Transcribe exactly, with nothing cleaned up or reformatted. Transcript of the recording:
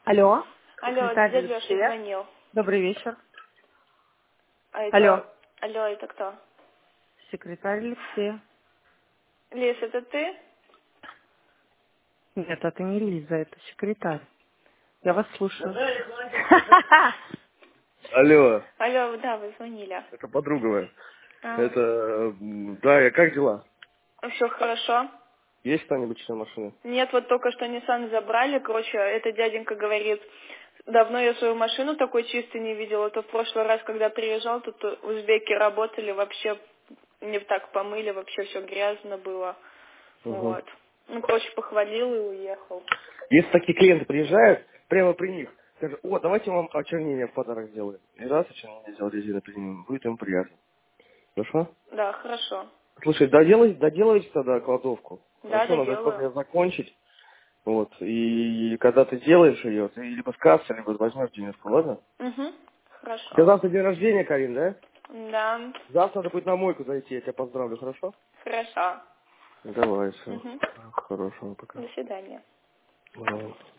Алло. Алло, Секретарь дядя Леша Алексея. звонил. Добрый вечер. А Алло. это... Алло, это кто? Секретарь Алексея. Лиз, это ты? Нет, это не Лиза, это секретарь. Я вас слушаю. Алло, Алло, да, вы звонили. это подруга моя. А, Это, м, да, я как дела? все хорошо? Есть что-нибудь еще машины? Нет, вот только что Nissan забрали. Короче, этот дяденька говорит, давно я свою машину такой чистой не видела. То в прошлый раз, когда приезжал, тут узбеки работали, вообще не так помыли, вообще все грязно было. Угу. Вот. Ну, короче, похвалил и уехал. Если такие клиенты приезжают, прямо при них, скажут, о, давайте вам очернение в подарок сделаем. И раз очернение сделать резина при ним, будет им приятно. Хорошо? Да, хорошо. Слушай, доделай, доделайте тогда кладовку. Да, Хорошо, надо только доделаю. ее закончить. Вот. И когда ты делаешь ее, ты либо с кассы, либо возьмешь денежку, ладно? Угу. У тебя Хорошо. завтра день рождения, Карин, да? Да. Завтра надо будет на мойку зайти, я тебя поздравлю, хорошо? Хорошо. Давай, все. Угу. Хорошего, пока. До свидания. Давай.